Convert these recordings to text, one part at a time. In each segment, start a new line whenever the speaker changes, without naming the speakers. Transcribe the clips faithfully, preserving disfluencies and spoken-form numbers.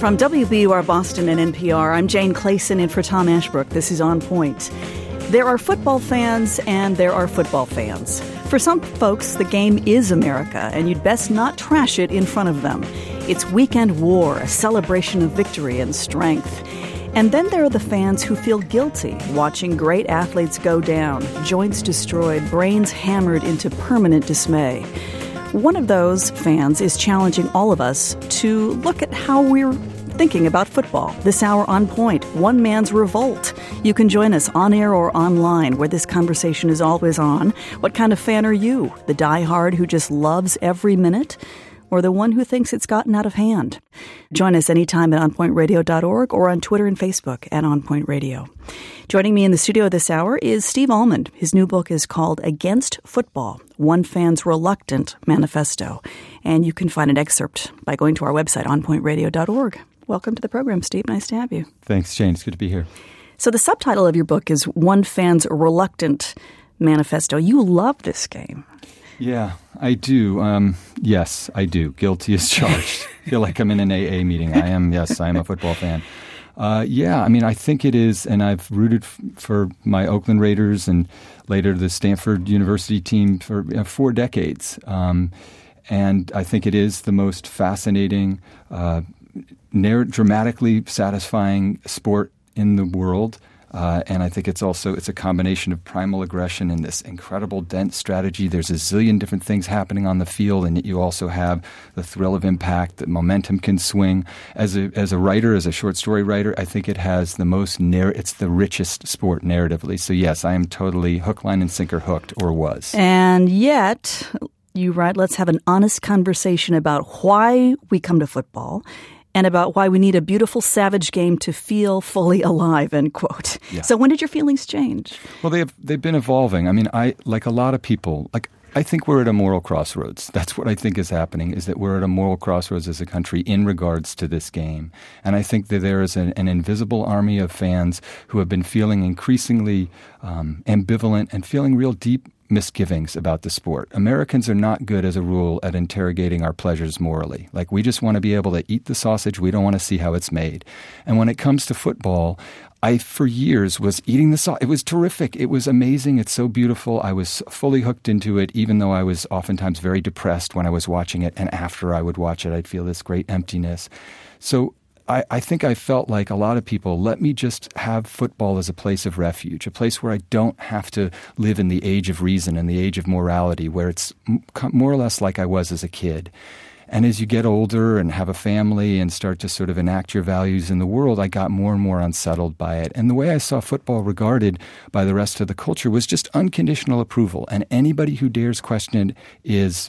From W B U R Boston and N P R, I'm Jane Clayson in for Tom Ashbrook. This is On Point. There are football fans and there are football fans. For some folks, the game is America, and you'd best not trash it in front of them. It's weekend war, a celebration of victory and strength. And then there are the fans who feel guilty watching great athletes go down, joints destroyed, brains hammered into permanent dismay. One of those fans is challenging all of us to look at how we're thinking about football. This hour, On Point, One Man's Revolt. You can join us on air or online, where this conversation is always on. What kind of fan are you? The diehard who just loves every minute? Or the one who thinks it's gotten out of hand? Join us anytime at on point radio dot org or on Twitter and Facebook at On Point Radio. Joining me in the studio this hour is Steve Almond. His new book is called Against Football, One Fan's Reluctant Manifesto. And you can find an excerpt by going to our website, on point radio dot org. Welcome to the program, Steve. Nice to have you.
Thanks, Jane. It's good to be here.
So the subtitle of your book is One Fan's Reluctant Manifesto. You love this game.
Yeah, I do. Um, yes, I do. Guilty as charged. I feel like I'm in an A A meeting. I am, yes, I am a football fan. Uh, yeah, I mean, I think it is, and I've rooted f- for my Oakland Raiders and later the Stanford University team for you know, four decades. Um, and I think it is the most fascinating, uh, narr- dramatically satisfying sport in the world. Uh, and I think it's also, it's a combination of primal aggression and this incredible dense strategy. There's a zillion different things happening on the field, and yet you also have the thrill of impact, that momentum can swing. As a as a writer, as a short story writer, I think it has the most, narr- it's the richest sport narratively. So yes, I am totally hook, line, and sinker hooked, or was.
And yet, you write, let's have an honest conversation about why we come to football and about why we need a beautiful, savage game to feel fully alive, end quote.
Yeah.
So when did your feelings change?
Well, they have, they've been evolving. I mean, I like a lot of people, like I think we're at a moral crossroads. That's what I think is happening, is that we're at a moral crossroads as a country in regards to this game. And I think that there is an, an invisible army of fans who have been feeling increasingly um, ambivalent and feeling real deep misgivings about the sport. Americans are not good as a rule at interrogating our pleasures morally. Like, we just want to be able to eat the sausage. We don't want to see how it's made. And when it comes to football, I, for years, was eating the sausage. It was terrific. It was amazing. It's so beautiful. I was fully hooked into it, even though I was oftentimes very depressed when I was watching it. And after I would watch it, I'd feel this great emptiness. So I, I think I felt like a lot of people, let me just have football as a place of refuge, a place where I don't have to live in the age of reason and the age of morality, where it's more or less like I was as a kid. And as you get older and have a family and start to sort of enact your values in the world, I got more and more unsettled by it. And the way I saw football regarded by the rest of the culture was just unconditional approval. And anybody who dares question it is,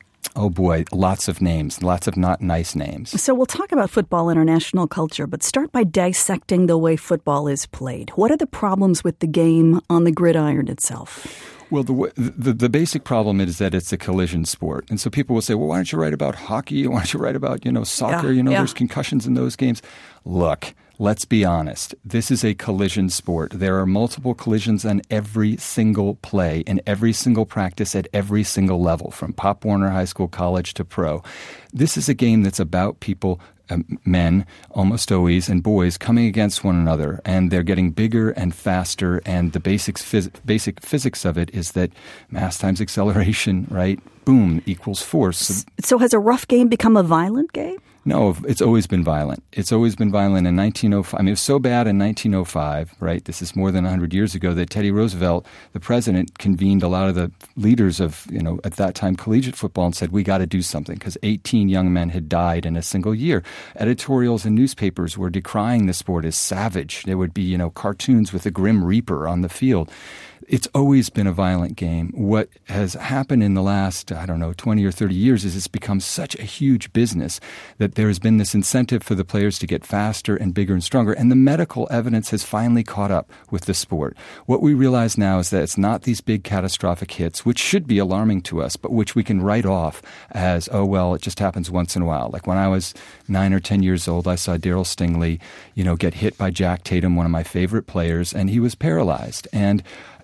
oh boy, lots of names, lots of not nice names.
So we'll talk about football in our national culture, but start by dissecting the way football is played. What are the problems with the game on the gridiron itself?
Well, the, the the basic problem is that it's a collision sport. And so people will say, well, why don't you write about hockey? Why don't you write about, you know, soccer?
Yeah,
you know,
yeah.
There's concussions in those games. Look, let's be honest. This is a collision sport. There are multiple collisions on every single play, in every single practice, at every single level, from Pop Warner High School, college to pro. This is a game that's about people, um, men, almost always, and boys coming against one another, and they're getting bigger and faster, and the basic, phys- basic physics of it is that mass times acceleration, right? Boom, equals force. So,
so has a rough game become a violent game?
No, it's always been violent. It's always been violent in nineteen oh five. I mean, it was so bad in nineteen oh five, right? This is more than one hundred years ago, that Teddy Roosevelt, the president, convened a lot of the leaders of, you know, at that time, collegiate football and said, we got to do something, because eighteen young men had died in a single year. Editorials in newspapers were decrying the sport as savage. There would be, you know, cartoons with a Grim Reaper on the field. It's always been a violent game. What has happened in the last, I don't know, twenty or thirty years is it's become such a huge business that there has been this incentive for the players to get faster and bigger and stronger. And the medical evidence has finally caught up with the sport. What we realize now is that it's not these big catastrophic hits, which should be alarming to us, but which we can write off as, oh, well, it just happens once in a while. Like when I was nine or ten years old, I saw Darryl Stingley, you know, get hit by Jack Tatum, one of my favorite players, and he was paralyzed. And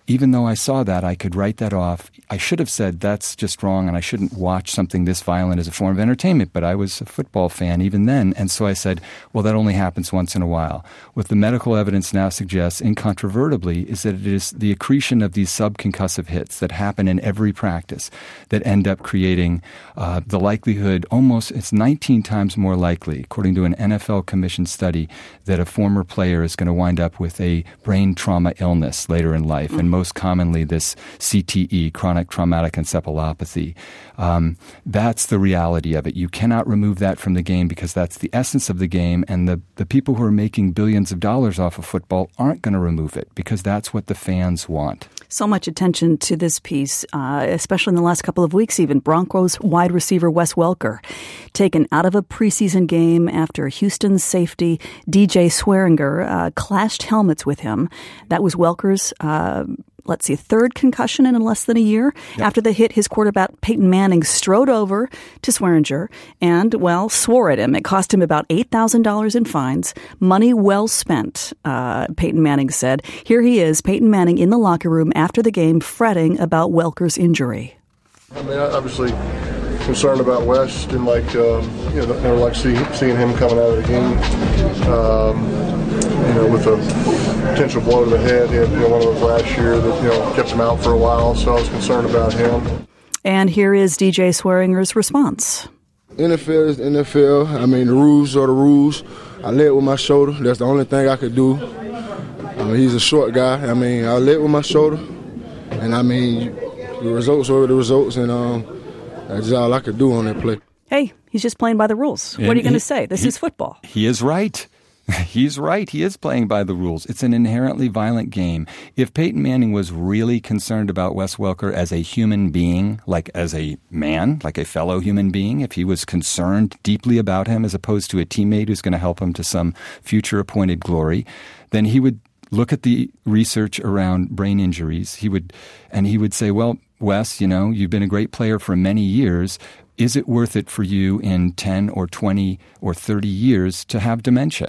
even though I saw that, I could write that off. I should have said that's just wrong and I shouldn't watch something this violent as a form of entertainment, but I was a football fan even then. And so I said, well, that only happens once in a while. What the medical evidence now suggests incontrovertibly is that it is the accretion of these subconcussive hits that happen in every practice that end up creating uh, the likelihood almost, it's nineteen times more likely, according to an N F L commission study, that a former player is going to wind up with a brain trauma illness later in life. Mm-hmm. And most commonly this C T E, chronic traumatic encephalopathy. Um, that's the reality of it. You cannot remove that from the game because that's the essence of the game, and the, the people who are making billions of dollars off of football aren't going to remove it because that's what the fans want.
So much attention to this piece, uh, especially in the last couple of weeks even. Broncos wide receiver Wes Welker taken out of a preseason game after Houston's safety D J Swearinger uh, clashed helmets with him. That was Welker's uh let's see, third concussion in less than a year. Yep. After the hit, his quarterback, Peyton Manning, strode over to Swearinger and, well, swore at him. It cost him about eight thousand dollars in fines. Money well spent, uh, Peyton Manning said. Here he is, Peyton Manning, in the locker room after the game, fretting about Welker's injury.
I mean, obviously concerned about West and, like, um, you know, never like see, seeing him coming out of the game. Um, You know, with a potential blow to the head, he had you know, one of those last year that you know kept him out for a while, so I was concerned about him.
And here is D J Swearinger's response.
N F L is the N F L. I mean, the rules are the rules. I led with my shoulder. That's the only thing I could do. I mean, he's a short guy. I mean, I led with my shoulder, and I mean, the results were the results, and um, that's all I could do on that play.
Hey, he's just playing by the rules.
And
what are you going to
he,
say? This
he,
is football.
He is right. He's right. He is playing by the rules. It's an inherently violent game. If Peyton Manning was really concerned about Wes Welker as a human being, like as a man, like a fellow human being, if he was concerned deeply about him as opposed to a teammate who's going to help him to some future appointed glory, then he would look at the research around brain injuries. He would, and he would say, well, Wes, you know, you've been a great player for many years. Is it worth it for you in ten or twenty or thirty years to have dementia?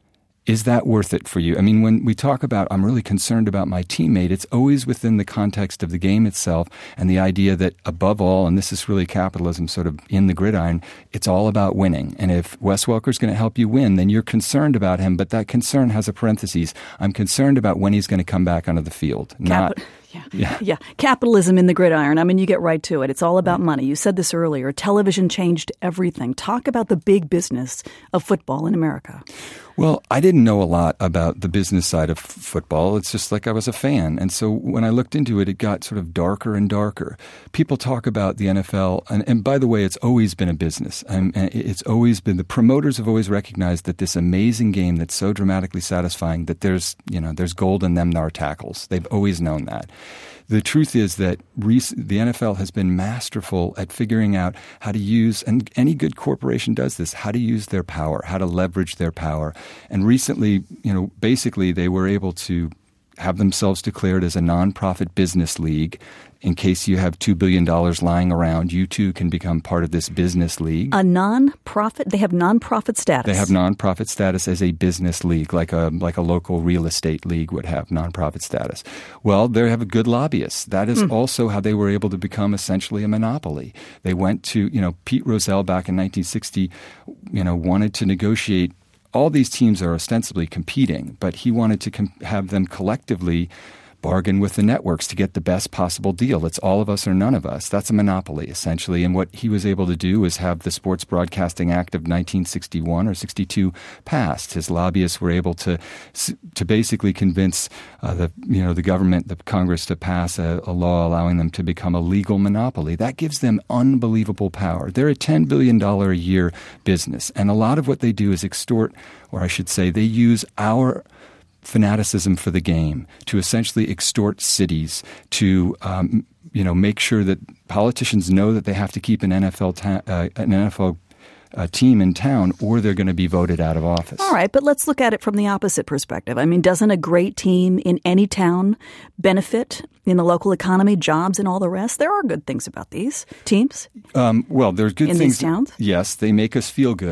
Is that worth it for you? I mean, when we talk about, I'm really concerned about my teammate, it's always within the context of the game itself and the idea that above all, and this is really capitalism sort of in the gridiron, it's all about winning. And if Wes Welker's going to help you win, then you're concerned about him, but that concern has a parenthesis. I'm concerned about when he's going to come back onto the field, not...
Cap- Yeah. yeah. Yeah. Capitalism in the gridiron. I mean, you get right to it. It's all about money. You said this earlier. Television changed everything. Talk about the big business of football in America.
Well, I didn't know a lot about the business side of f- football. It's just like I was a fan. And so when I looked into it, it got sort of darker and darker. People talk about the N F L. And, and by the way, it's always been a business. Um, it's always been, the promoters have always recognized that this amazing game that's so dramatically satisfying, that there's, you know, there's gold in them thar tackles. They've always known that. The truth is that the N F L has been masterful at figuring out how to use, and any good corporation does this, how to use their power, how to leverage their power. And recently, you know, basically they were able to have themselves declared as a nonprofit business league. In case you have two billion dollars lying around, you too can become part of this business league.
A nonprofit? They have nonprofit status.
They have nonprofit status as a business league, like a like a local real estate league would have nonprofit status. Well, they have a good lobbyist. That is mm. also how they were able to become essentially a monopoly. They went to, you know, Pete Rozelle back in nineteen sixty, you know, wanted to negotiate. All these teams are ostensibly competing, but he wanted to com- have them collectively bargain with the networks to get the best possible deal. It's all of us or none of us. That's a monopoly, essentially. And what he was able to do is have the Sports Broadcasting Act of nineteen sixty-one or sixty-two passed. His lobbyists were able to to basically convince uh, the you know the government, the Congress, to pass a, a law allowing them to become a legal monopoly. That gives them unbelievable power. They're a ten billion dollars a year business, and a lot of what they do is extort, or I should say, they use our fanaticism for the game to essentially extort cities, to um, you know make sure that politicians know that they have to keep an N F L ta- uh, an N F L uh, team in town, or they're going to be voted out of office.
All right, but let's look at it from the opposite perspective. I mean, doesn't a great team in any town benefit in the local economy, jobs, and all the rest? There are good things about these teams.
Um, well, there's good
in
things
these towns.
Yes, they make us feel good.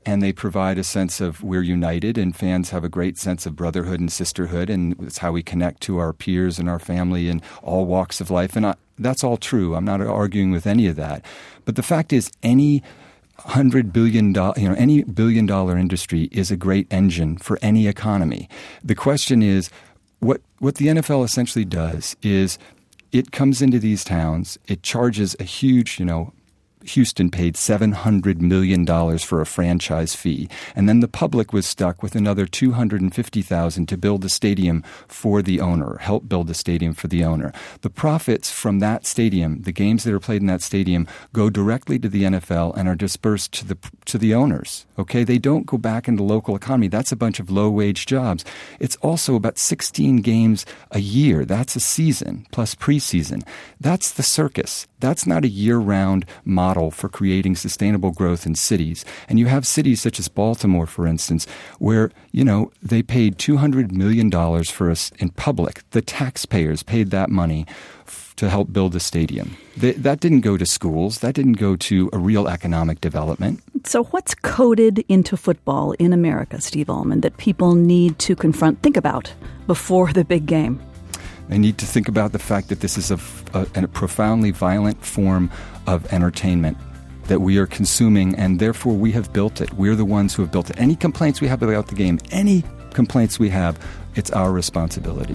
and they provide a sense of we're united, and fans have a great sense of brotherhood and sisterhood, and it's how we connect to our peers and our family in all walks of life. And I, that's all true. I'm not arguing with any of that. But the fact is, any hundred billion dollar, you know, any billion dollar industry is a great engine for any economy. The question is, what what the N F L essentially does is it comes into these towns, it charges a huge, you know, Houston paid seven hundred million dollars for a franchise fee. And then the public was stuck with another two hundred fifty thousand dollars to build a stadium for the owner, help build a stadium for the owner. The profits from that stadium, the games that are played in that stadium, go directly to the N F L and are dispersed to the to the owners. Okay, they don't go back into the local economy. That's a bunch of low-wage jobs. It's also about sixteen games a year. That's a season plus preseason. That's the circus. That's not a year-round model for creating sustainable growth in cities. And you have cities such as Baltimore, for instance, where, you know, they paid two hundred million dollars for us in public. The taxpayers paid that money f- to help build a stadium. They, that didn't go to schools. That didn't go to a real economic development.
So what's coded into football in America, Steve Allman, that people need to confront, think about before the big game?
They need to think about the fact that this is a, a, a profoundly violent form of entertainment that we are consuming, and therefore we have built it. We're the ones who have built it. Any complaints we have about the game, any complaints we have, it's our responsibility.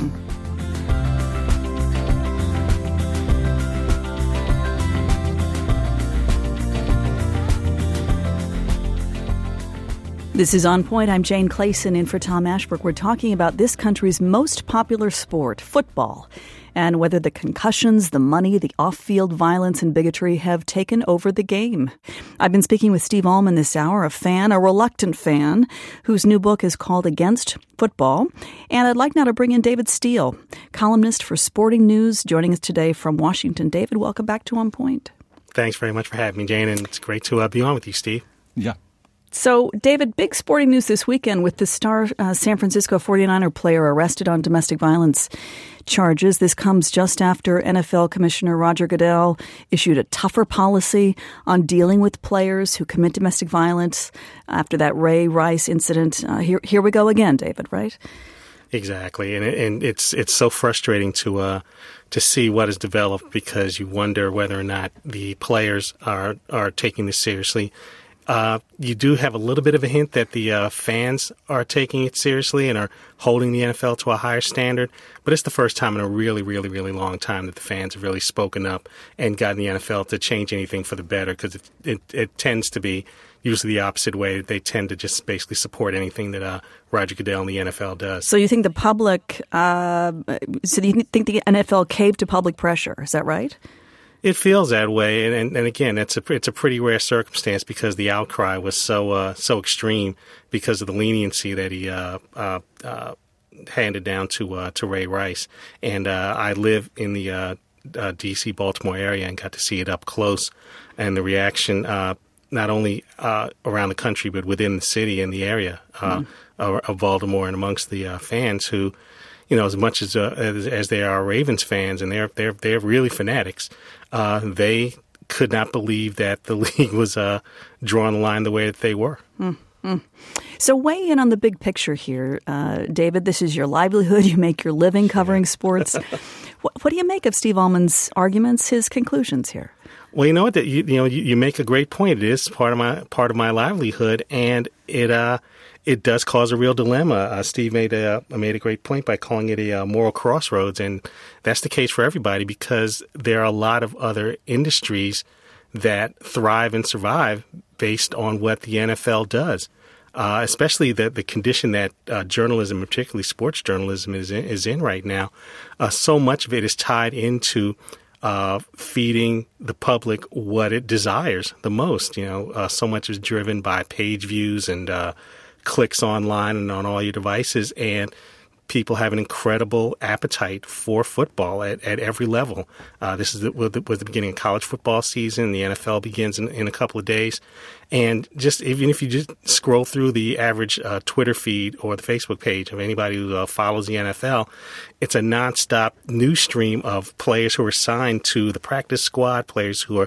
This is On Point. I'm Jane Clayson in for Tom Ashbrook. We're talking about this country's most popular sport, football, and whether the concussions, the money, the off-field violence and bigotry have taken over the game. I've been speaking with Steve Allman this hour, a fan, a reluctant fan, whose new book is called Against Football. And I'd like now to bring in David Steele, columnist for Sporting News, joining us today from Washington. David, welcome back to On Point.
Thanks very much for having me, Jane, and it's great to uh, be on with you, Steve.
Yeah.
So, David, big sporting news this weekend with the star uh, San Francisco forty-niner player arrested on domestic violence charges. This comes just after N F L Commissioner Roger Goodell issued a tougher policy on dealing with players who commit domestic violence after that Ray Rice incident. Uh, here, here we go again, David, right?
Exactly, and and it's it's so frustrating to uh, to see what has developed, because you wonder whether or not the players are are taking this seriously. Uh, you do have a little bit of a hint that the uh, fans are taking it seriously and are holding the N F L to a higher standard. But it's the first time in a really, really, really long time that the fans have really spoken up and gotten the N F L to change anything for the better, because it, it, it tends to be usually the opposite way. They tend to just basically support anything that uh, Roger Goodell and the N F L does.
So you think the public, uh, so you think the N F L caved to public pressure, is that right?
It feels that way, and, and, and again, it's a it's a pretty rare circumstance, because the outcry was so uh, so extreme because of the leniency that he uh, uh, uh, handed down to uh, to Ray Rice. And uh, I live in the uh, uh, D C Baltimore area and got to see it up close, and the reaction uh, not only uh, around the country but within the city and the area uh, mm. of, of Baltimore, and amongst the uh, fans who, you know, as much as uh, as, as they are Ravens fans, and they're they're they're really fanatics. Uh, they could not believe that the league was uh, drawing the line the way that they were.
Mm-hmm. So weigh in on the big picture here, uh, David. This is your livelihood. You make your living covering sports. what, what do you make of Steve Allman's arguments, his conclusions here?
Well, you know what? You, you know, you, you make a great point. It is part of my part of my livelihood, and it uh, it does cause a real dilemma. Uh, Steve made a made a great point by calling it a uh, moral crossroads, and that's the case for everybody, because there are a lot of other industries that thrive and survive based on what the N F L does. Uh, especially the the condition that uh, journalism, particularly sports journalism, is in, is in right now. Uh, so much of it is tied into Uh, feeding the public what it desires the most. You know, uh, so much is driven by page views and uh, clicks online and on all your devices, and people have an incredible appetite for football at, at every level. Uh, this is the, was the beginning of college football season. The N F L begins in, in a couple of days. And just even if you just scroll through the average uh, Twitter feed or the Facebook page of anybody who uh, follows the N F L, it's a nonstop news stream of players who are signed to the practice squad, players who are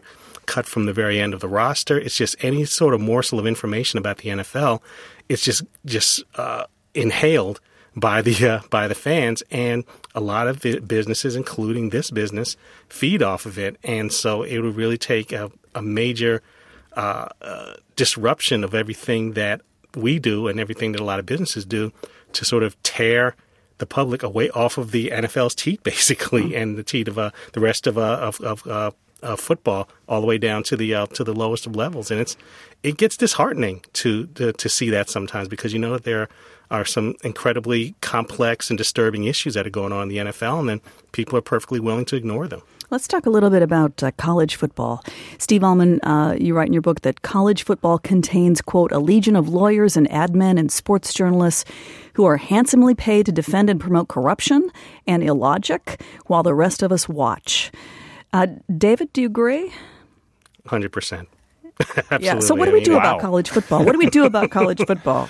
cut from the very end of the roster. It's just any sort of morsel of information about the N F L. It's just just uh, inhaled by the uh, by the fans, and a lot of the businesses, including this business, feed off of it. And so it would really take a, a major uh, uh, disruption of everything that we do and everything that a lot of businesses do to sort of tear the public away off of the N F L's teat, basically, mm-hmm. and the teat of uh, the rest of uh, of, of uh, uh, football, all the way down to the uh, to the lowest of levels. And it's it gets disheartening to, to to see that sometimes, because you know that there are some incredibly complex and disturbing issues that are going on in the N F L, and then people are perfectly willing to ignore them.
Let's talk a little bit about uh, college football. Steve Allman, uh, you write in your book that college football contains, quote, a legion of lawyers and ad men and sports journalists who are handsomely paid to defend and promote corruption and illogic while the rest of us watch. Uh, David, do you agree?
one hundred percent. Absolutely.
Yeah. So what do we do I mean, about wow. college football? What do we do about college football?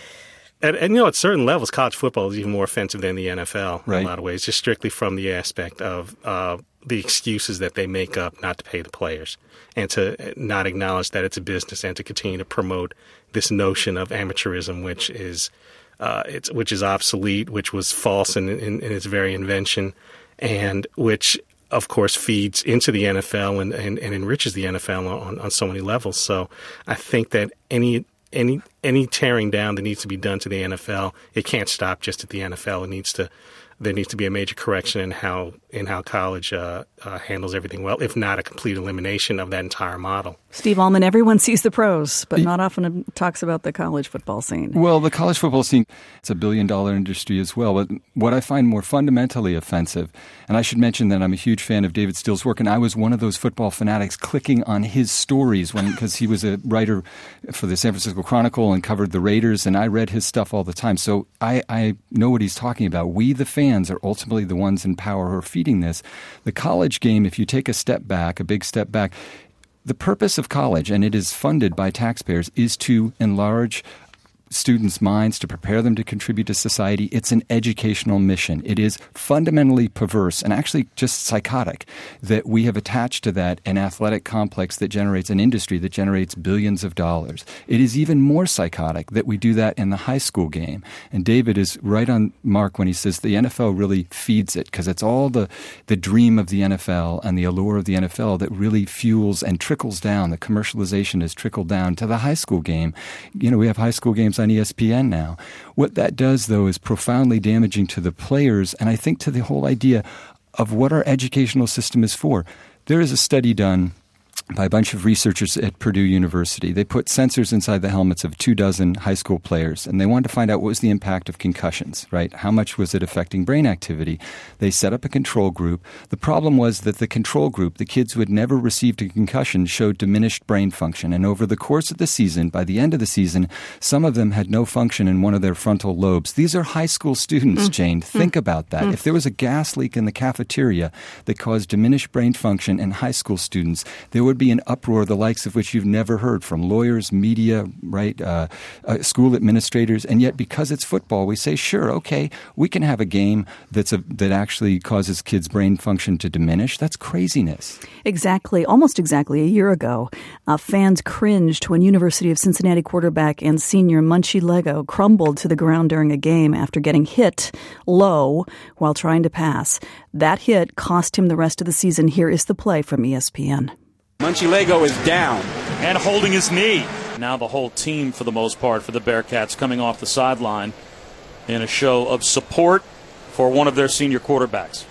And, and, you know, at certain levels, college football is even more offensive than the N F L
right.
in a lot of ways, just strictly from the aspect of uh, the excuses that they make up not to pay the players and to not acknowledge that it's a business and to continue to promote this notion of amateurism, which is uh, it's which is obsolete, which was false in, in, in its very invention, and which, of course, feeds into the N F L and, and, and enriches the N F L on, on so many levels. So I think that any Any any tearing down that needs to be done to the N F L, it can't stop just at the N F L. It needs to there needs to be a major correction in how in how college uh, uh, handles everything well, if not a complete elimination of that entire model.
Steve Allman, everyone sees the pros, but not often talks about the college football scene.
Well, the college football scene, it's a billion-dollar industry as well. But what I find more fundamentally offensive, and I should mention that I'm a huge fan of David Steele's work, and I was one of those football fanatics clicking on his stories when because he was a writer for the San Francisco Chronicle and covered the Raiders, and I read his stuff all the time. So I, I know what he's talking about. We, the fans, are ultimately the ones in power who are feeding this. The college game, if you take a step back, a big step back, the purpose of college, and it is funded by taxpayers, is to enlarge students' minds, to prepare them to contribute to society. It's an educational mission. It is fundamentally perverse and actually just psychotic that we have attached to that an athletic complex that generates an industry that generates billions of dollars. It is even more psychotic that we do that in the high school game. And David is right on mark when he says the N F L really feeds it, because it's all the, the dream of the N F L and the allure of the N F L that really fuels and trickles down. The commercialization has trickled down to the high school game. You know, we have high school games on E S P N now. What that does, though, is profoundly damaging to the players, and I think to the whole idea of what our educational system is for. There is a study done by a bunch of researchers at Purdue University. They put sensors inside the helmets of two dozen high school players, and they wanted to find out what was the impact of concussions, right? How much was it affecting brain activity? They set up a control group. The problem was that the control group, the kids who had never received a concussion, showed diminished brain function. And over the course of the season, by the end of the season, some of them had no function in one of their frontal lobes. These are high school students, mm. Jane. Think mm. about that. Mm. If there was a gas leak in the cafeteria that caused diminished brain function in high school students, there would be an uproar the likes of which you've never heard from lawyers, media, right, uh, uh, school administrators. And yet, because it's football, we say, sure, okay, we can have a game that's a, that actually causes kids' brain function to diminish. That's craziness.
Exactly. Almost exactly a year ago, uh, fans cringed when University of Cincinnati quarterback and senior Munchie Lego crumbled to the ground during a game after getting hit low while trying to pass. That hit cost him the rest of the season. Here is the play from E S P N.
Munchie Lego is down
and holding his knee. Now the whole team, for the most part, for the Bearcats coming off the sideline in a show of support for one of their senior quarterbacks.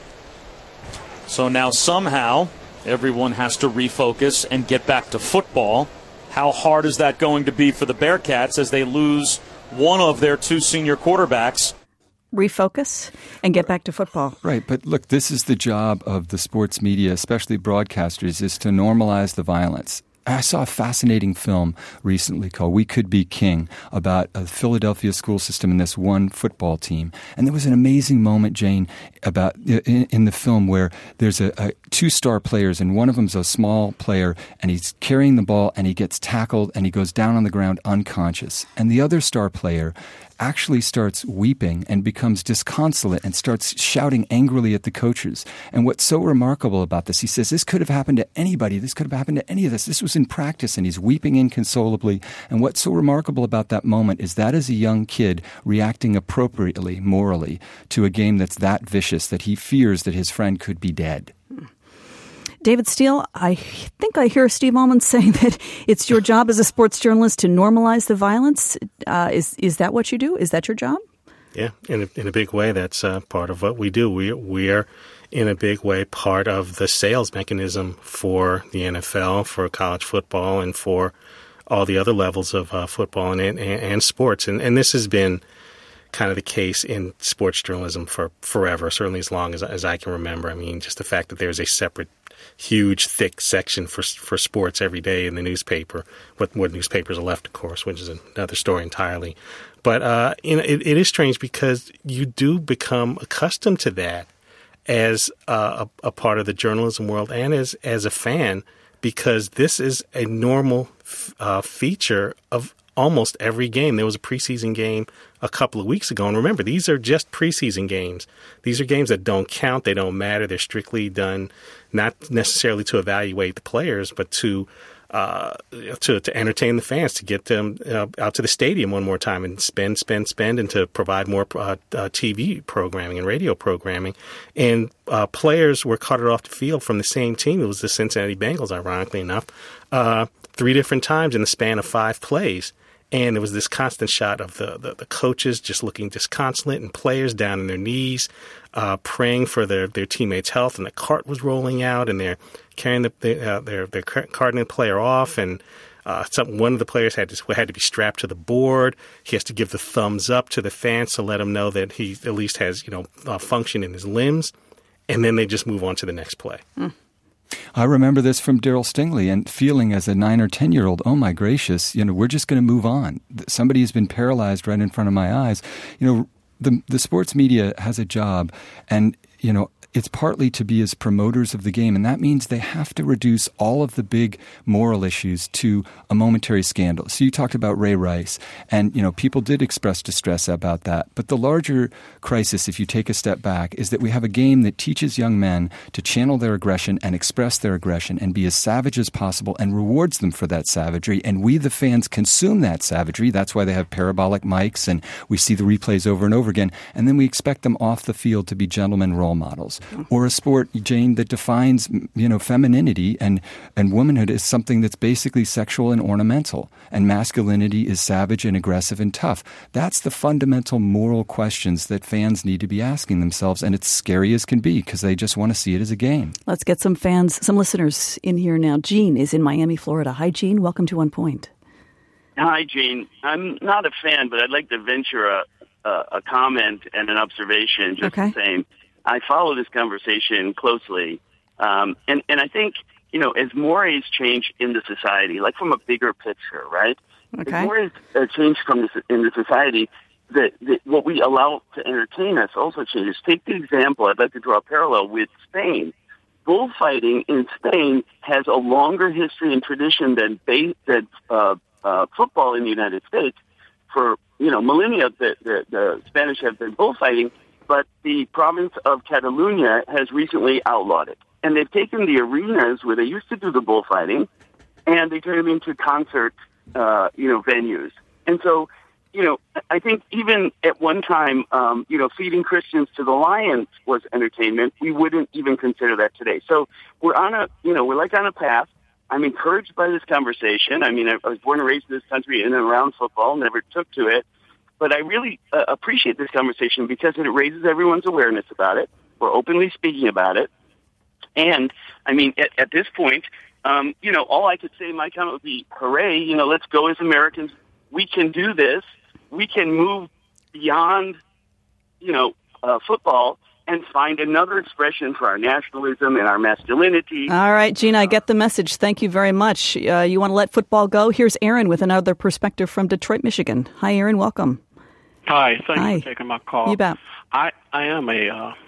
So now somehow everyone has to refocus and get back to football. How hard is that going to be for the Bearcats as they lose one of their two senior quarterbacks?
Refocus and get back to football.
Right. But look, this is the job of the sports media, especially broadcasters, is to normalize the violence. I saw a fascinating film recently called We Could Be King about a Philadelphia school system and this one football team. And there was an amazing moment, Jane, about in, in the film where there's a, a two star players, and one of them's a small player, and he's carrying the ball, and he gets tackled, and he goes down on the ground unconscious. And the other star player actually starts weeping and becomes disconsolate and starts shouting angrily at the coaches. And what's so remarkable about this, he says, this could have happened to anybody. This could have happened to any of this. This was in practice, and he's weeping inconsolably. And what's so remarkable about that moment is that is a young kid reacting appropriately, morally, to a game that's that vicious that he fears that his friend could be dead.
David Steele, I think I hear Steve Almond saying that it's your job as a sports journalist to normalize the violence. Uh, is is that what you do? Is that your job?
Yeah, in a, in a big way, that's uh, part of what we do. We we are, in a big way, part of the sales mechanism for the N F L, for college football, and for all the other levels of uh, football and, and and sports. And and this has been kind of the case in sports journalism for forever, certainly as long as as I can remember. I mean, just the fact that there's a separate, huge, thick section for for sports every day in the newspaper. What what newspapers are left, of course, which is another story entirely. But uh, you know, it, it is strange because you do become accustomed to that as uh, a, a part of the journalism world and as as a fan, because this is a normal uh, feature of almost every game. There was a preseason game a couple of weeks ago. And remember, these are just preseason games. These are games that don't count. They don't matter. They're strictly done not necessarily to evaluate the players, but to uh, to, to entertain the fans, to get them uh, out to the stadium one more time and spend, spend, spend, and to provide more uh, uh, T V programming and radio programming. And uh, players were carted off the field from the same team. It was the Cincinnati Bengals, ironically enough, uh, three different times in the span of five plays. And there was this constant shot of the, the, the coaches just looking disconsolate and players down on their knees, uh, praying for their, their teammates' health. And the cart was rolling out, and they're carrying the, the, uh, their their carting the player off. And uh, some, one of the players had to had to be strapped to the board. He has to give the thumbs up to the fans to let him know that he at least has, you know, uh, function in his limbs. And then they just move on to the next play.
Mm.
I remember this from Darryl Stingley and feeling as a nine or ten year old, oh my gracious, you know, we're just going to move on. Somebody has been paralyzed right in front of my eyes. You know, the the sports media has a job, and, you know, it's partly to be as promoters of the game, and that means they have to reduce all of the big moral issues to a momentary scandal. So you talked about Ray Rice, and, you know, people did express distress about that. But the larger crisis, if you take a step back, is that we have a game that teaches young men to channel their aggression and express their aggression and be as savage as possible and rewards them for that savagery. And we, the fans, consume that savagery. That's why they have parabolic mics, and we see the replays over and over again. And then we expect them off the field to be gentlemen role models. Or a sport, Jane, that defines, you know, femininity and, and womanhood as something that's basically sexual and ornamental, and masculinity is savage and aggressive and tough. That's the fundamental moral questions that fans need to be asking themselves, and it's scary as can be because they just want to see it as a game.
Let's get some fans, some listeners in here now. Gene is in Miami, Florida. Hi, Gene. Welcome to One Point.
Hi, Gene. I'm not a fan, but I'd like to venture a, a, a comment and an observation just
okay.
the same. I follow this conversation closely, um, and, and I think, you know, as mores change in the society, like from a bigger picture, right?
Okay.
As mores uh, change from the, in the society, that what we allow to entertain us also changes. Take the example, I'd like to draw a parallel with Spain. Bullfighting in Spain has a longer history and tradition than, ba- than uh, uh, football in the United States. For, you know, millennia, the, the, the Spanish have been bullfighting, but the province of Catalonia has recently outlawed it. And they've taken the arenas where they used to do the bullfighting, and they turned them into concert, uh, you know, venues. And so, you know, I think even at one time, um, you know, feeding Christians to the lions was entertainment. We wouldn't even consider that today. So we're on a, you know, we're like on a path. I'm encouraged by this conversation. I mean, I was born and raised in this country in and around football, never took to it. But I really uh, appreciate this conversation because it raises everyone's awareness about it. We're openly speaking about it. And, I mean, at, at this point, um, you know, all I could say in my comment would be, hooray, you know, let's go as Americans. We can do this. We can move beyond, you know, uh, football and find another expression for our nationalism and our masculinity.
All right, Gene, I get the message. Thank you very much. Uh, you want to let football go? Here's Aaron with another perspective from Detroit, Michigan. Hi, Aaron. Welcome.
Hi. Thanks
Hi.
for taking my call.
You bet.
I, I am a uh,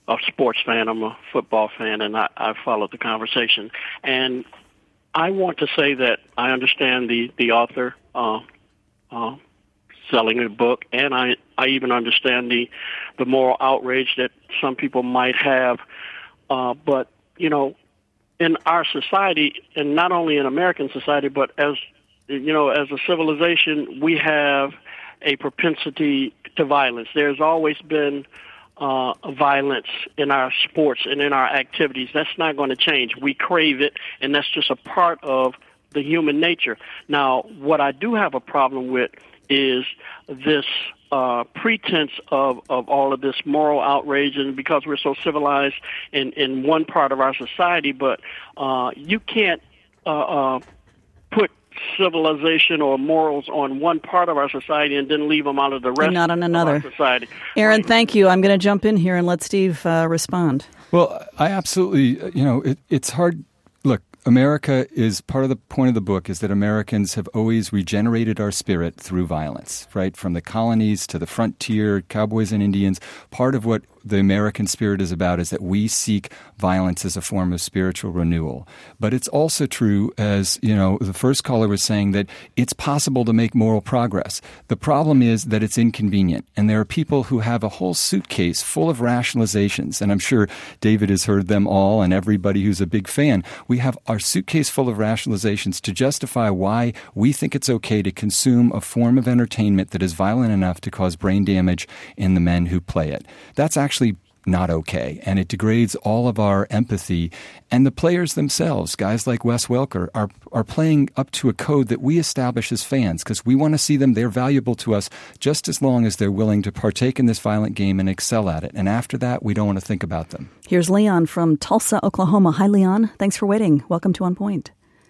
a sports fan. I'm a football fan, and I, I followed the conversation. And I want to say that I understand the, the author uh, uh, selling a book, and I, I even understand the, the moral outrage that some people might have. Uh, but, you know, in our society, and not only in American society, but as, you know, as a civilization, we have a propensity to violence. There's always been uh, violence in our sports and in our activities. That's not going to change. We crave it, and that's just a part of the human nature. Now, what I do have a problem with is this uh, pretense of, of all of this moral outrage, and because we're so civilized in, in one part of our society, but uh, you can't uh, uh, put civilization or morals on one part of our society and then leave them out of the rest
and not on another.
of our society.
Aaron,
right.
Thank you. I'm going to jump in here and let Steve uh, respond.
Well, I absolutely, you know, it, it's hard. Look, America is part of the point of the book is that Americans have always regenerated our spirit through violence, right? From the colonies to the frontier, cowboys and Indians. Part of what the American spirit is about is that we seek violence as a form of spiritual renewal. But it's also true, as you know, the first caller was saying, that it's possible to make moral progress. The problem is that it's inconvenient. And there are people who have a whole suitcase full of rationalizations. And I'm sure David has heard them all, and everybody who's a big fan. We have our suitcase full of rationalizations to justify why we think it's okay to consume a form of entertainment that is violent enough to cause brain damage in the men who play it. That's actually actually not okay, and it degrades all of our empathy. And the players themselves, guys like Wes Welker, are are playing up to a code that we establish as fans because we want to see them. They're valuable to us just as long as they're willing to partake in this violent game and excel at it. And after that, we don't want to think about them.
Here's Leon from Tulsa, Oklahoma. Hi, Leon. Thanks for waiting. Welcome to On Point.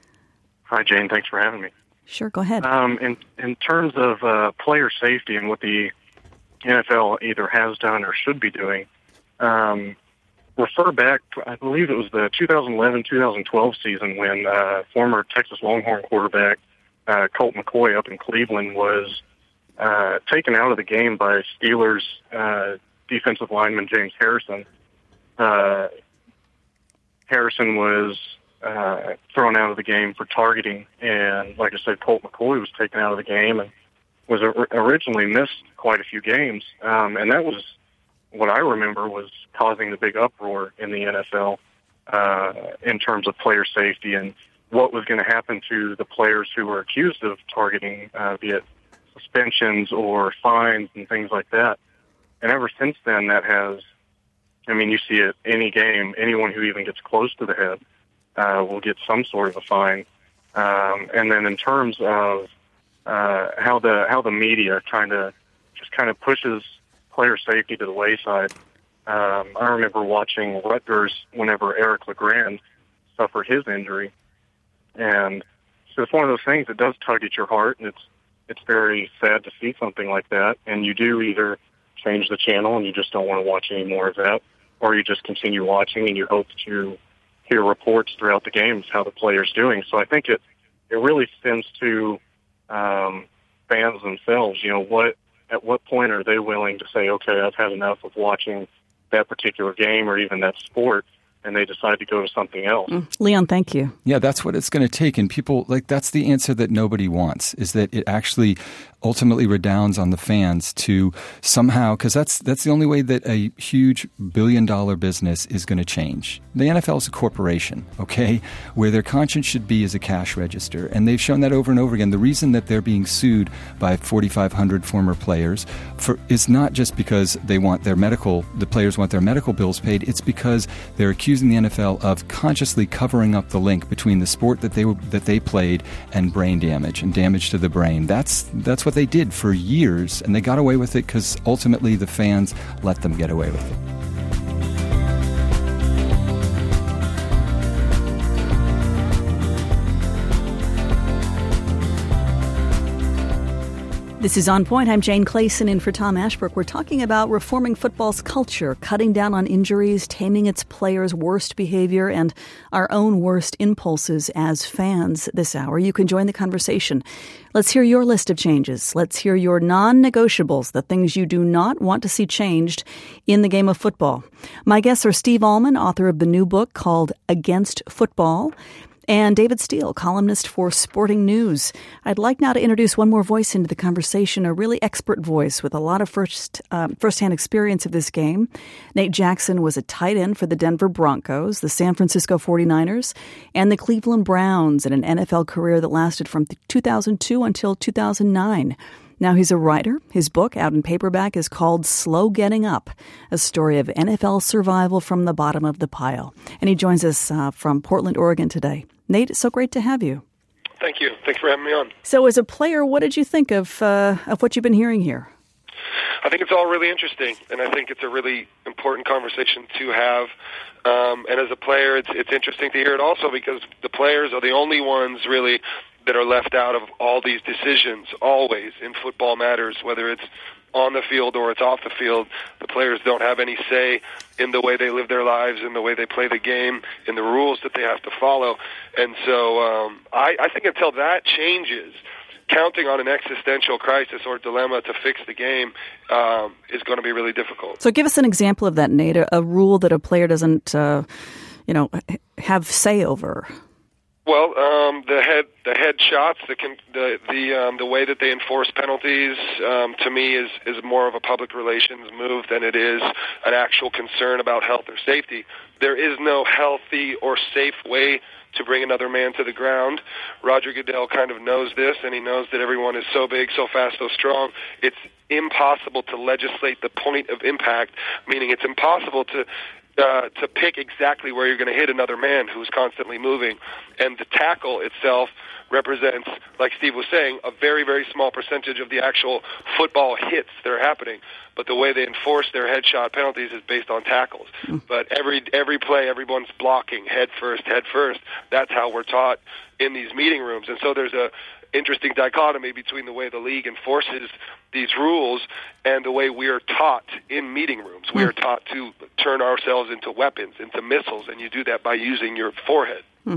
Hi, Jane. Thanks for having me.
Sure, go ahead.
Um, in in terms of uh, player safety and what the N F L either has done or should be doing, um, refer back, I believe it was the two thousand eleven two thousand twelve season when uh, former Texas Longhorn quarterback uh, Colt McCoy up in Cleveland was uh, taken out of the game by Steelers uh, defensive lineman James Harrison. Uh, Harrison was uh, thrown out of the game for targeting, and like I said, Colt McCoy was taken out of the game and was originally missed quite a few games, um, and that was what I remember was causing the big uproar in the N F L uh, in terms of player safety and what was going to happen to the players who were accused of targeting, uh, be it suspensions or fines and things like that. And ever since then, that has, I mean, you see it any game, anyone who even gets close to the head uh, will get some sort of a fine. Um, and then in terms of Uh, how the how the media kind of just kind of pushes player safety to the wayside. Um, I remember watching Rutgers whenever Eric LeGrand suffered his injury, and so it's one of those things that does tug at your heart, and it's it's very sad to see something like that. And you do either change the channel and you just don't want to watch any more of that, or you just continue watching and you hope that you hear reports throughout the games how the player's doing. So I think it it really stems to Um, fans themselves, you know, what at what point are they willing to say, okay, I've had enough of watching that particular game or even that sport, and they decide to go to something else.
Mm. Leon, thank you.
Yeah, that's what it's going to take. And people, like, that's the answer that nobody wants, is that it actually ultimately redounds on the fans to somehow, because that's that's the only way that a huge billion-dollar business is going to change. The N F L is a corporation, okay, where their conscience should be as a cash register. And they've shown that over and over again. The reason that they're being sued by forty-five hundred former players for is not just because they want their medical, the players want their medical bills paid. It's because they're accusing the N F L of consciously covering up the link between the sport that they were, that they played and brain damage and damage to the brain. That's that's what they did for years, and they got away with it because ultimately the fans let them get away with it.
This is On Point. I'm Jane Clayson in for Tom Ashbrook. We're talking about reforming football's culture, cutting down on injuries, taming its players' worst behavior, and our own worst impulses as fans this hour. You can join the conversation. Let's hear your list of changes. Let's hear your non-negotiables, the things you do not want to see changed in the game of football. My guests are Steve Allman, author of the new book called Against Football, and David Steele, columnist for Sporting News. I'd like now to introduce one more voice into the conversation, a really expert voice with a lot of first, uh, firsthand experience of this game. Nate Jackson was a tight end for the Denver Broncos, the San Francisco forty-niners, and the Cleveland Browns in an N F L career that lasted from two thousand two until two thousand nine. Now he's a writer. His book, out in paperback, is called Slow Getting Up, a story of N F L survival from the bottom of the pile. And he joins us uh, from Portland, Oregon today. Nate, it's so great to have you.
Thank you. Thanks for having me on.
So as a player, what did you think of uh, of what you've been hearing here?
I think it's all really interesting, and I think it's a really important conversation to have. Um, and as a player, it's it's interesting to hear it also because the players are the only ones really that are left out of all these decisions always in football matters, whether it's on the field or it's off the field. The players don't have any say in the way they live their lives, in the way they play the game, in the rules that they have to follow. And so um, I, I think until that changes, counting on an existential crisis or dilemma to fix the game um, is going to be really difficult.
So give us an example of that, Nate, a, a rule that a player doesn't, uh, you know, have say over.
Well, um, the head the head shots, the the the, um, the way that they enforce penalties, um, to me is is more of a public relations move than it is an actual concern about health or safety. There is no healthy or safe way to bring another man to the ground. Roger Goodell kind of knows this, and he knows that everyone is so big, so fast, so strong. It's impossible to legislate the point of impact, meaning it's impossible to Uh, to pick exactly where you're going to hit another man who's constantly moving. And the tackle itself represents, like Steve was saying, a very, very small percentage of the actual football hits that are happening. But the way they enforce their headshot penalties is based on tackles. Mm. But every every play, everyone's blocking head first, head first. That's how we're taught in these meeting rooms. And so there's a interesting dichotomy between the way the league enforces these rules and the way we are taught in meeting rooms. We are taught to turn ourselves into weapons, into missiles, and you do that by using your forehead.
Hmm.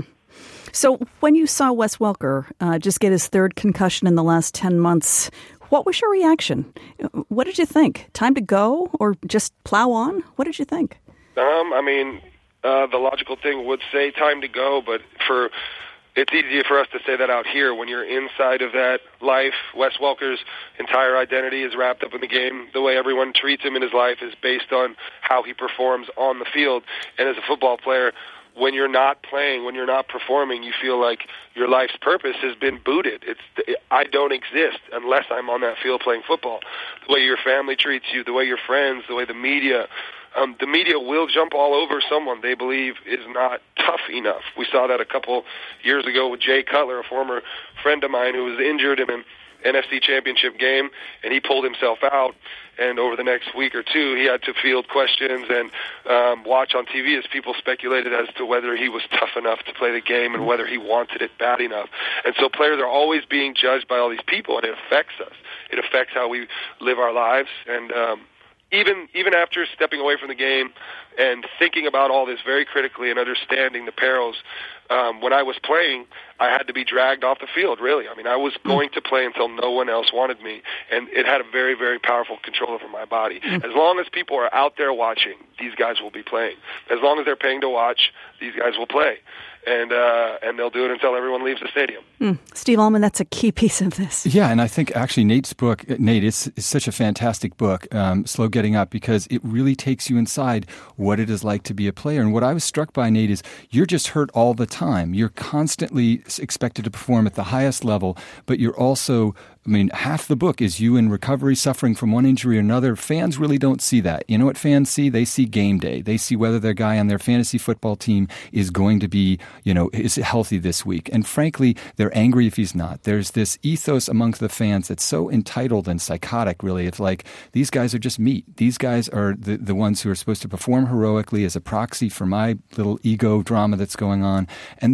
So when you saw Wes Welker uh, just get his third concussion in the last ten months, what was your reaction? What did you think? Time to go or just plow on? What did you think?
Um, I mean, uh, the logical thing would say time to go, but for it's easier for us to say that out here. When you're inside of that life, Wes Welker's entire identity is wrapped up in the game. The way everyone treats him in his life is based on how he performs on the field. And as a football player, when you're not playing, when you're not performing, you feel like your life's purpose has been booted. It's I don't exist unless I'm on that field playing football. The way your family treats you, the way your friends, the way the media Um, the media will jump all over someone they believe is not tough enough. We saw that a couple years ago with Jay Cutler, a former friend of mine who was injured in an N F C championship game, and he pulled himself out. And over the next week or two, he had to field questions and um, watch on T V as people speculated as to whether he was tough enough to play the game and whether he wanted it bad enough. And so players are always being judged by all these people, and it affects us. It affects how we live our lives. And um, Even even after stepping away from the game and thinking about all this very critically and understanding the perils, um, when I was playing, I had to be dragged off the field, really. I mean, I was going to play until no one else wanted me, and it had a very, very powerful control over my body. As long as people are out there watching, these guys will be playing. As long as they're paying to watch, these guys will play. And uh, and they'll do it until everyone leaves the stadium.
Mm. Steve Allman, that's a key piece of this.
Yeah, and I think actually Nate's book, Nate, is, is such a fantastic book, um, Slow Getting Up, because it really takes you inside what it is like to be a player. And what I was struck by, Nate, is you're just hurt all the time. You're constantly expected to perform at the highest level, but you're also I mean, half the book is you in recovery, suffering from one injury or another. Fans really don't see that. You know what fans see? They see game day. They see whether their guy on their fantasy football team is going to be, you know, is healthy this week. And frankly, they're angry if he's not. There's this ethos amongst the fans that's so entitled and psychotic, really. It's like, these guys are just meat. These guys are the, the ones who are supposed to perform heroically as a proxy for my little ego drama that's going on. And they're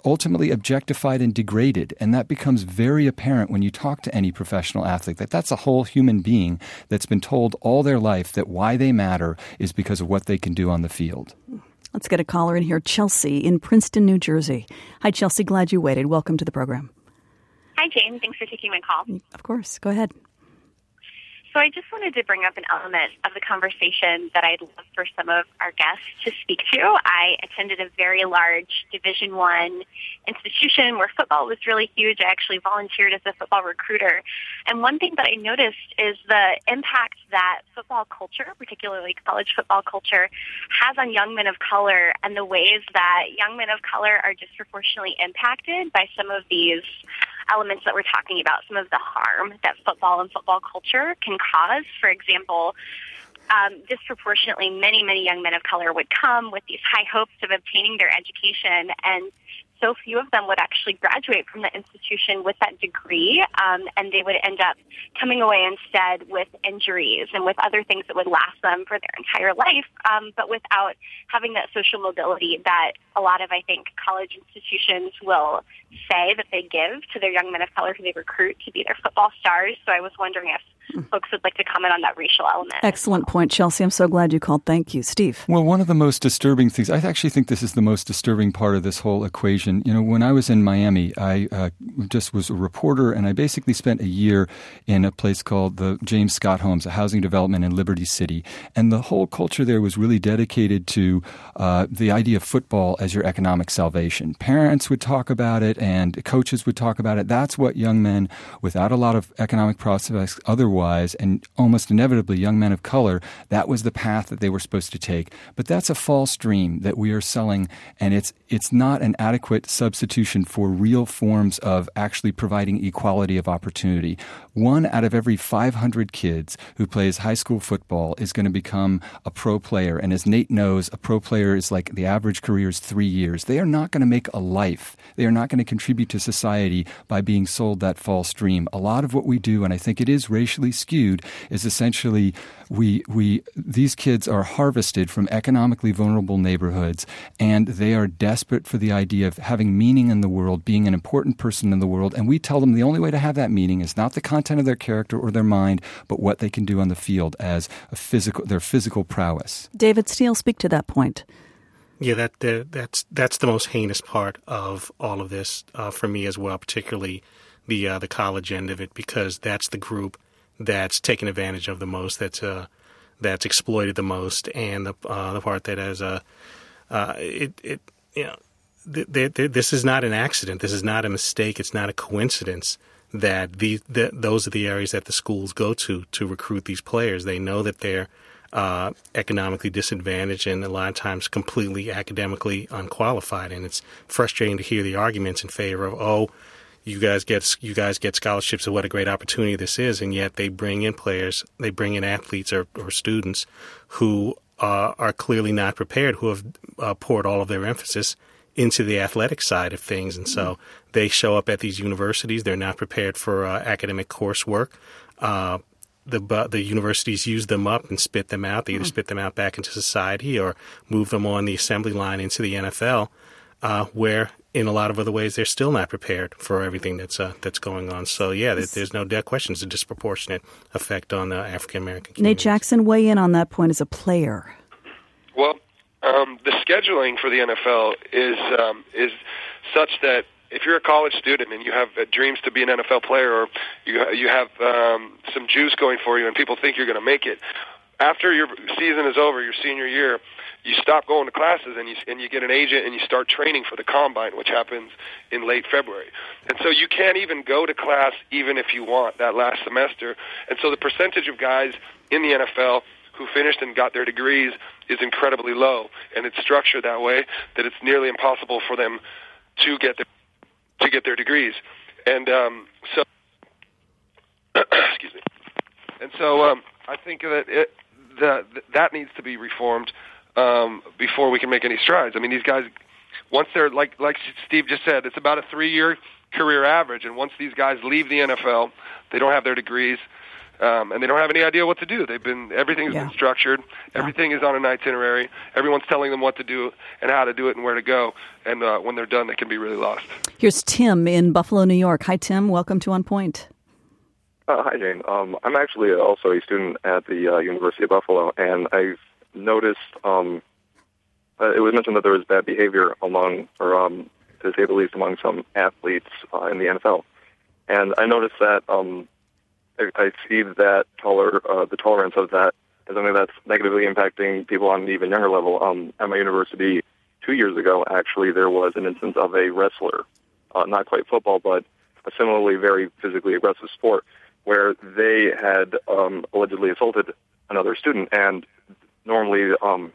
ultimately objectified and degraded. And that becomes very apparent when you talk to any professional athlete, that that's a whole human being that's been told all their life that why they matter is because of what they can do on the field.
Let's get a caller in here. Chelsea in Princeton, New Jersey. Hi, Chelsea. Glad you waited. Welcome to the program.
Hi, Jane. Thanks for taking my call.
Of course. Go ahead.
So I just wanted to bring up an element of the conversation that I'd love for some of our guests to speak to. I attended a very large Division One institution where football was really huge. I actually volunteered as a football recruiter. And one thing that I noticed is the impact that football culture, particularly college football culture, has on young men of color and the ways that young men of color are disproportionately impacted by some of these elements that we're talking about, some of the harm that football and football culture can cause. For example, um, disproportionately many, many young men of color would come with these high hopes of obtaining their education, and so few of them would actually graduate from the institution with that degree, um, and they would end up coming away instead with injuries and with other things that would last them for their entire life, um, but without having that social mobility that a lot of, I think, college institutions will say that they give to their young men of color who they recruit to be their football stars. So I was wondering if folks would like to comment on that racial element.
Excellent point, Chelsea. I'm so glad you called. Thank you. Steve?
Well, one of the most disturbing things, I actually think this is the most disturbing part of this whole equation. You know, when I was in Miami, I uh, just was a reporter, and I basically spent a year in a place called the James Scott Homes, a housing development in Liberty City. And the whole culture there was really dedicated to uh, the idea of football as your economic salvation. Parents would talk about it, and coaches would talk about it. That's what young men without a lot of economic prospects otherwise, and almost inevitably young men of color, that was the path that they were supposed to take. But that's a false dream that we are selling, and it's it's not an adequate substitution for real forms of actually providing equality of opportunity. One out of every five hundred kids who plays high school football is going to become a pro player. And as Nate knows, a pro player is like the average career is three years. They are not going to make a life. They are not going to contribute to society by being sold that false dream. A lot of what we do, and I think it is racially skewed, is essentially we we these kids are harvested from economically vulnerable neighborhoods, and they are desperate for the idea of having meaning in the world, being an important person in the world. And we tell them the only way to have that meaning is not the content of their character or their mind, but what they can do on the field as a physical, their physical prowess.
David Steele, speak to that point.
Yeah, that, that that's that's the most heinous part of all of this uh, for me as well, particularly the uh, the college end of it, because that's the group that's taken advantage of the most, that's uh, that's exploited the most, and the uh, the part that has uh, uh, it it you know th- th- th- this is not an accident, this is not a mistake, it's not a coincidence that the, the those are the areas that the schools go to to recruit these players. They know that they're Uh, economically disadvantaged and a lot of times completely academically unqualified, and it's frustrating to hear the arguments in favor of, oh, you guys get you guys get scholarships, and what a great opportunity this is, and yet they bring in players, they bring in athletes or, or students who uh, are clearly not prepared, who have uh, poured all of their emphasis into the athletic side of things, and so they show up at these universities, they're not prepared for uh, academic coursework. Uh, The the universities use them up and spit them out. They either spit them out back into society or move them on the assembly line into the N F L, uh, where in a lot of other ways they're still not prepared for everything that's uh, that's going on. So yeah, there, there's no doubt question it's a disproportionate effect on the African American community.
Nate Jackson, weigh in on that point as a player.
Well, um, the scheduling for the N F L is um, is such that if you're a college student and you have uh, dreams to be an N F L player, or you you have um, some juice going for you and people think you're going to make it, after your season is over, your senior year, you stop going to classes and you and you get an agent and you start training for the combine, which happens in late February. And so you can't even go to class even if you want that last semester. And so the percentage of guys in the N F L who finished and got their degrees is incredibly low, and it's structured that way that it's nearly impossible for them to get their to get their degrees. And um, so, excuse me. And so um, I think that it, the, that needs to be reformed um, before we can make any strides. I mean, these guys, once they're, like like Steve just said, it's about a three-year career average, and once these guys leave the N F L, they don't have their degrees. Um, and they don't have any idea what to do. They've been everything's
Yeah.
been structured. Everything is on an itinerary. Everyone's telling them what to do and how to do it and where to go. And uh, when they're done, they can be really lost.
Here's Tim in Buffalo, New York. Hi, Tim. Welcome to On Point.
Uh, hi, Jane. Um, I'm actually also a student at the uh, University of Buffalo, and I've noticed um, uh, it was mentioned that there was bad behavior among, or um, to say the least, among some athletes uh, in the N F L. And I noticed that um, I, I see that toler, uh, the tolerance of that is something that's negatively impacting people on an even younger level. Um, at my university two years ago, actually, there was an instance of a wrestler, uh, not quite football, but a similarly very physically aggressive sport, where they had um, allegedly assaulted another student. And normally um,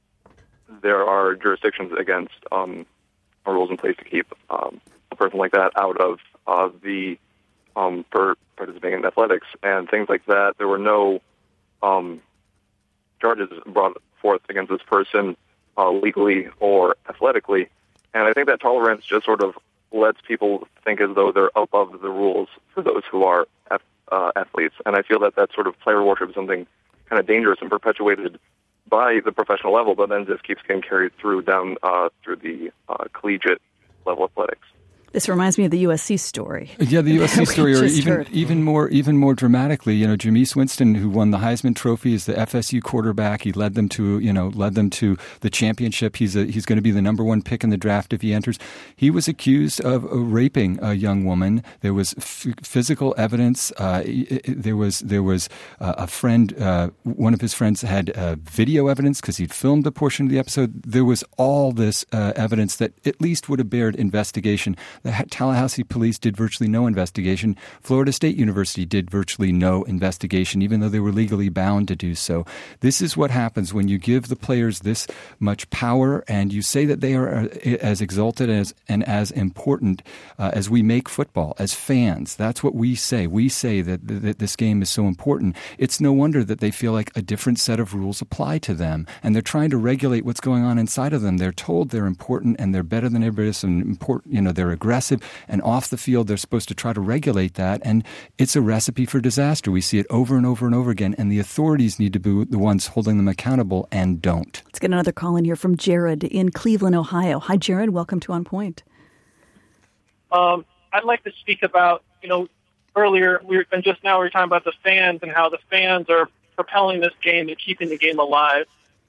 there are jurisdictions against um, rules in place to keep um, a person like that out of uh, the um, for participating in athletics and things like that. There were no um, charges brought forth against this person uh, legally or athletically. And I think that tolerance just sort of lets people think as though they're above the rules for those who are uh, athletes. And I feel that that sort of player worship is something kind of dangerous and perpetuated by the professional level, but then just keeps getting carried through down uh, through the uh, collegiate level athletics.
This reminds me of the U S C story.
Yeah, the U S C story, or even
heard.
even more even more dramatically. You know, Jameis Winston, who won the Heisman Trophy as the F S U quarterback, he led them to you know led them to the championship. He's a, he's going to be the number one pick in the draft if he enters. He was accused of uh, raping a young woman. There was f- physical evidence. Uh, it, it, there was there was uh, a friend. Uh, one of his friends had uh, video evidence because he'd filmed a portion of the episode. There was all this uh, evidence that at least would have bared investigation. The Tallahassee police did virtually no investigation. Florida State University did virtually no investigation, even though they were legally bound to do so. This is what happens when you give the players this much power and you say that they are as exalted as and as important uh, as we make football, as fans. That's what we say. We say that, that this game is so important. It's no wonder that they feel like a different set of rules apply to them, and they're trying to regulate what's going on inside of them. They're told they're important and they're better than everybody else, and important, you know, they're aggressive. And off the field, they're supposed to try to regulate that. And it's a recipe for disaster. We see it over and over and over again. And the authorities need to be the ones holding them accountable and don't.
Let's get another call in here from Jared in Cleveland, Ohio. Hi, Jared. Welcome to On Point.
Um, I'd like to speak about, you know, earlier, we were, and just now we were talking about the fans and how the fans are propelling this game and keeping the game alive.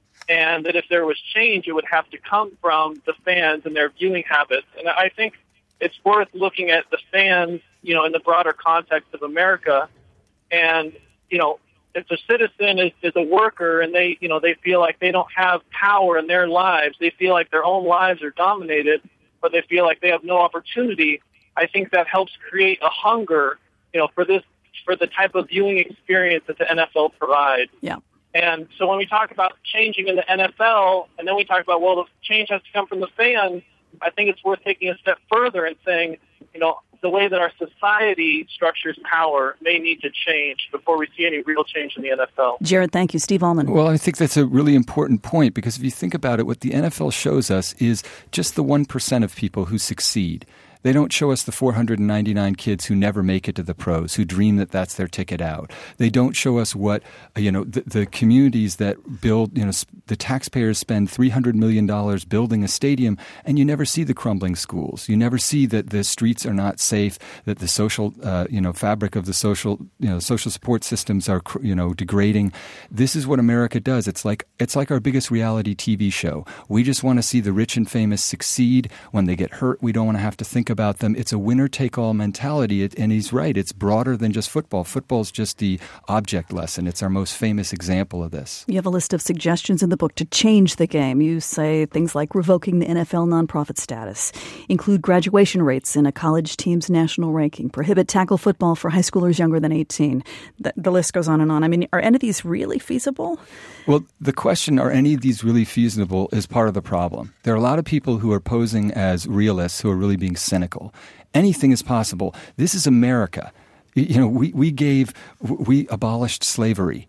And that if there was change, it would have to come from the fans and their viewing habits. And I think it's worth looking at the fans, you know, in the broader context of America. And, you know, if a citizen is, is a worker and they, you know, they feel like they don't have power in their lives, they feel like their own lives are dominated, or they feel like they have no opportunity, I think that helps create a hunger, you know, for this, for the type of viewing experience that the N F L provides.
Yeah.
And so when we talk about changing in the N F L, and then we talk about, well, the change has to come from the fans, I think it's worth taking a step further and saying, you know, the way that our society structures power may need to change before we see any real change in the N F L.
Jared, thank you. Steve Allman.
Well, I think that's a really important point, because if you think about it, what the N F L shows us is just the one percent of people who succeed. They don't show us the four hundred ninety-nine kids who never make it to the pros, who dream that that's their ticket out. They don't show us what, you know, the, the communities that build, you know, the taxpayers spend three hundred million dollars building a stadium, and you never see the crumbling schools. You never see that the streets are not safe, that the social, uh, you know, fabric of the social, you know, social support systems are, you know, degrading. This is what America does. It's like, it's like our biggest reality T V show. We just want to see the rich and famous succeed. When they get hurt, we don't want to have to think about them. It's a winner-take-all mentality, it, and he's right. It's broader than just football. Football's just the object lesson. It's our most famous example of this.
You have a list of suggestions in the book to change the game. You say things like revoking the N F L nonprofit status, include graduation rates in a college team's national ranking, prohibit tackle football for high schoolers younger than eighteen. The, the list goes on and on. I mean, are any of these really feasible?
Well, the question, are any of these really feasible, is part of the problem. There are a lot of people who are posing as realists who are really being cynical. Anything is possible. This is America. You know, we, we gave, we abolished slavery.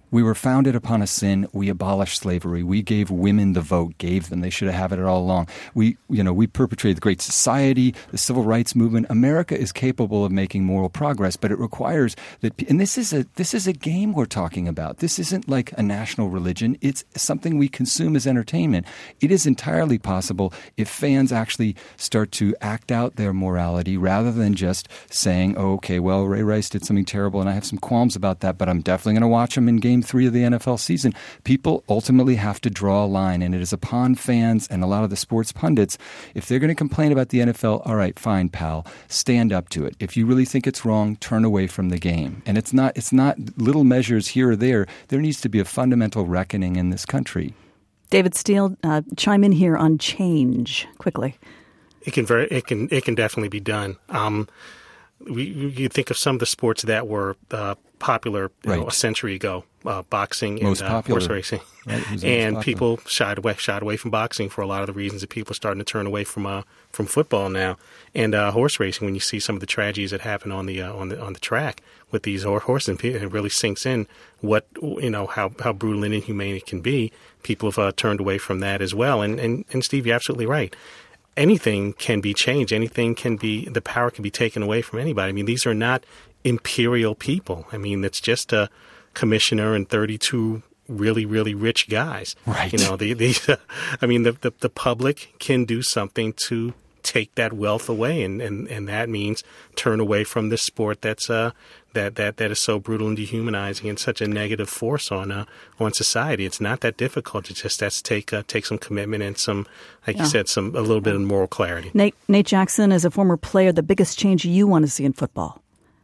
We were founded upon a sin. We abolished slavery. We gave women the vote, gave them. They should have had it all along. We, you know, we perpetrated the Great Society, the Civil Rights Movement. America is capable of making moral progress, but it requires that, and this is a, this is a game we're talking about. This isn't like a national religion. It's something we consume as entertainment. It is entirely possible if fans actually start to act out their morality rather than just saying, oh, okay, well, Ray Rice did something terrible and I have some qualms about that, but I'm definitely going to watch him in game three of the N F L season. People ultimately have to draw a line, and it is upon fans and a lot of the sports pundits. If they're going to complain about the N F L, all right, fine, pal, stand up to it. If you really think it's wrong, turn away from the game. And it's not it's not little measures here or there. There needs to be a fundamental reckoning in this country.
David Steele, uh, chime in here on change quickly.
It can very it can it can definitely be done. Um, we you think of some of the sports that were uh, popular you
right.
know, a century ago, uh, boxing
Most
and uh,
popular.
horse racing,
right.
and people shied away shied away from boxing for a lot of the reasons that people are starting to turn away from uh, from football now. And uh, horse racing, when you see some of the tragedies that happen on the uh, on the on the track with these horses, and it really sinks in what you know how, how brutal and inhumane it can be. People have uh, turned away from that as well. And, and and Steve, you're absolutely right. Anything can be changed. Anything can be, the power can be taken away from anybody. I mean, these are not imperial people. I mean, it's just a commissioner and thirty-two really, really rich guys.
Right.
You know, the, the, I mean, the, the, the public can do something to take that wealth away. And, and, and that means turn away from this sport that's, uh, that, that, that is so brutal and dehumanizing and such a negative force on, uh, on society. It's not that difficult. It just has to take, uh, take some commitment and some, like yeah. you said, some, a little bit of moral clarity.
Nate, Nate Jackson, as a former player, the biggest change you want to see in football?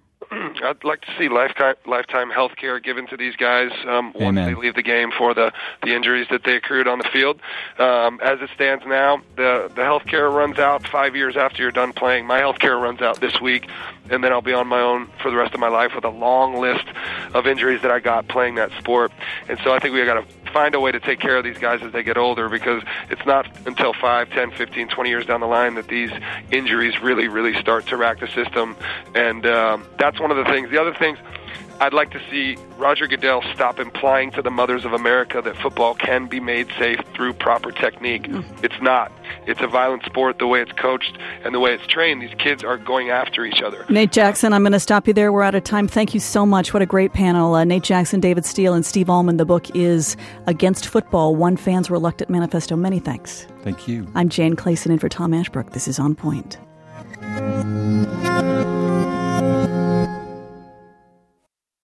I'd like to see lifetime lifetime health care given to these guys um, once they leave the game for the, the injuries that they accrued on the field. Um, as it stands now, the, the health care runs out five years after you're done playing. My health care runs out this week, and then I'll be on my own for the rest of my life with a long list of injuries that I got playing that sport. And so I think we've got to find a way to take care of these guys as they get older, because it's not until five, ten, fifteen, twenty years down the line that these injuries really, really start to rack the system. And um, that's one of the things. The other things, I'd like to see Roger Goodell stop implying to the mothers of America that football can be made safe through proper technique. Mm. It's not. It's a violent sport the way it's coached and the way it's trained. These kids are going after each other.
Nate Jackson, I'm going to stop you there. We're out of time. Thank you so much. What a great panel. Uh, Nate Jackson, David Steele, and Steve Allman. The book is Against Football, One Fan's Reluctant Manifesto. Many thanks.
Thank you.
I'm Jane Clayson in for Tom Ashbrook. This is On Point.